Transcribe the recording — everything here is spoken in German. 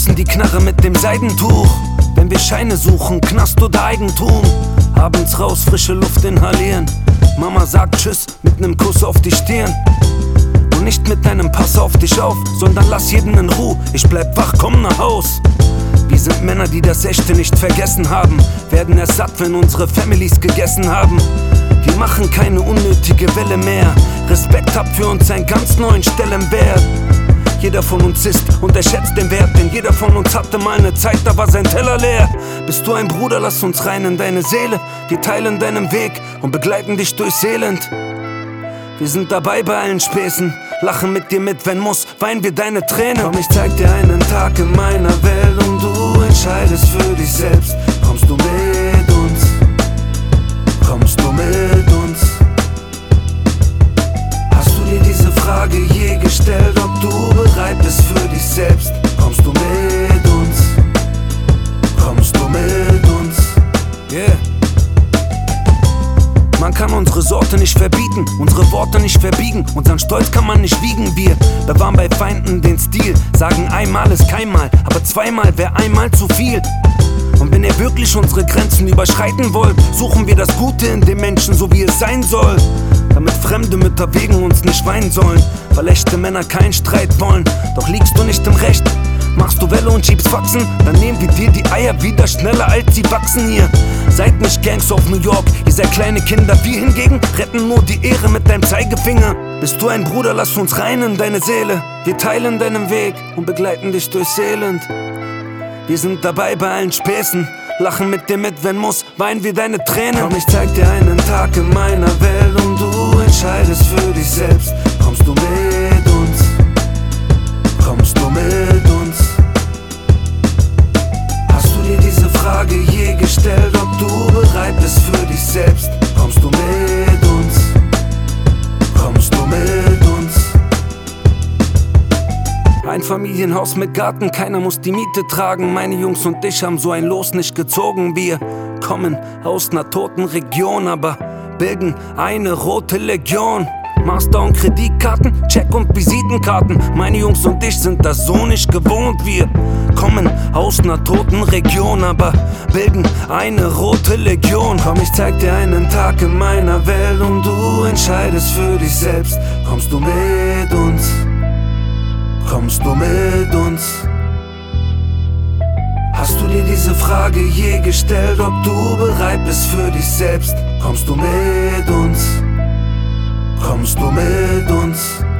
schützen die Knarre mit dem Seidentuch. Wenn wir Scheine suchen, Knast oder Eigentum. Abends raus, frische Luft inhalieren. Mama sagt Tschüss mit nem Kuss auf die Stirn. Und nicht mit einem Pass auf dich auf, sondern lass jeden in Ruhe. Ich bleib wach, komm nach Haus. Wir sind Männer, die das Echte nicht vergessen haben. Werden erst satt, wenn unsere Families gegessen haben. Wir machen keine unnötige Welle mehr. Respekt habt für uns einen ganz neuen Stellenwert. Jeder von uns isst und er schätzt den Wert, denn jeder von uns hatte mal eine Zeit, da war sein Teller leer. Bist du ein Bruder, lass uns rein in deine Seele. Wir teilen deinen Weg und begleiten dich durchs Elend. Wir sind dabei bei allen Späßen, lachen mit dir mit, wenn muss, weinen wir deine Tränen. Komm, ich zeig dir einen Tag in meiner Welt und du entscheidest für dich selbst. Kommst du mit uns? Kommst du mit uns? Hast du dir diese Frage je gestellt, ob du bereit bist für dich selbst? Kommst du mit uns? Kommst du mit uns? Yeah. Man kann unsere Sorte nicht verbieten, unsere Worte nicht verbiegen, unseren Stolz kann man nicht wiegen. Wir bewahren bei Feinden den Stil, sagen einmal ist keinmal, aber zweimal wär einmal zu viel. Und wenn ihr wirklich unsere Grenzen überschreiten wollt, suchen wir das Gute in den Menschen, so wie es sein soll. Damit fremde Mütter wegen uns nicht weinen sollen, weil echte Männer keinen Streit wollen. Doch liegst du nicht im Recht, machst du Welle und schiebst Faxen, dann nehmen wir dir die Eier wieder schneller als sie wachsen hier. Seid nicht Gangs of New York, ihr seid kleine Kinder, wir hingegen retten nur die Ehre mit deinem Zeigefinger. Bist du ein Bruder, lass uns rein in deine Seele. Wir teilen deinen Weg und begleiten dich durchs Elend. Wir sind dabei bei allen Späßen, lachen mit dir mit, wenn muss, weinen wir deine Tränen. Komm, ich zeig dir einen Tag in meiner Welt und du entscheidest für dich selbst. Kommst du mit uns? Kommst du mit uns? Hast du dir diese Frage je gestellt, ob du bereit bist für dich selbst? Kommst du mit uns? Kommst du mit uns? Ein Familienhaus mit Garten, keiner muss die Miete tragen. Meine Jungs und ich haben so ein Los nicht gezogen. Wir kommen aus ner toten Region, aber bilden eine rote Legion. Master und Kreditkarten, Check und Visitenkarten. Meine Jungs und ich sind das so nicht gewohnt. Wir kommen aus ner toten Region, aber bilden eine rote Legion. Komm, ich zeig dir einen Tag in meiner Welt und du entscheidest für dich selbst. Kommst du mit uns? Kommst du mit uns? Hast du dir diese Frage je gestellt, ob du bereit bist für dich selbst? Kommst du mit uns? Kommst du mit uns?